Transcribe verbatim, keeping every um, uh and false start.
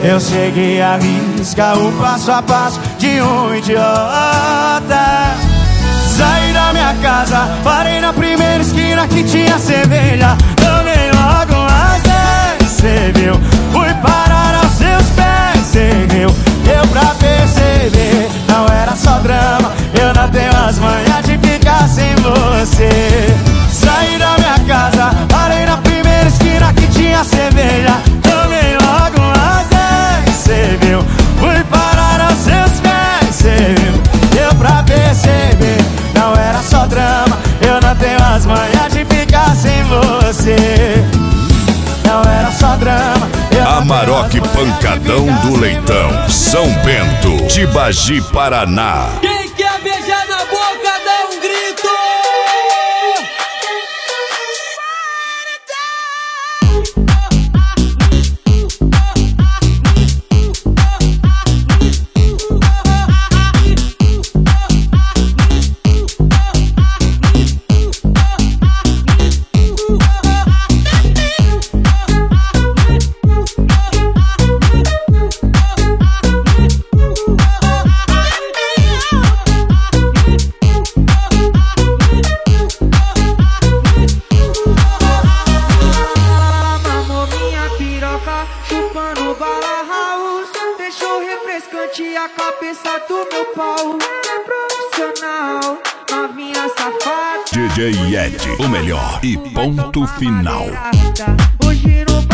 Eu segui a risca, o passo a passo de um idiota. Saí da minha casa, parei na primeira esquina que tinha cerveja. Tomei logo umas dez, cê viu? Fui parar aos seus pés, cê viu? Deu pra perceber, não era só drama. Eu não tenho as manhas de ficar sem você. Saí da minha casa, parei na primeira esquina que tinha cerveja. Tomei logo umas dez, cê viu? Fui parar aos seus pés, cê viu? Deu pra perceber, não era só drama. Eu não tenho as manhas de ficar sem você. Não era só drama. Amarok Pancadão do Leitão, São Bento, Tibagi, Paraná. Quem quer beijar na boca, dá um grito! Chupando bala house, deixou refrescante a cabeça do meu pau. Profissional, novinha safada. D J Ed, o melhor e ponto final. Hoje no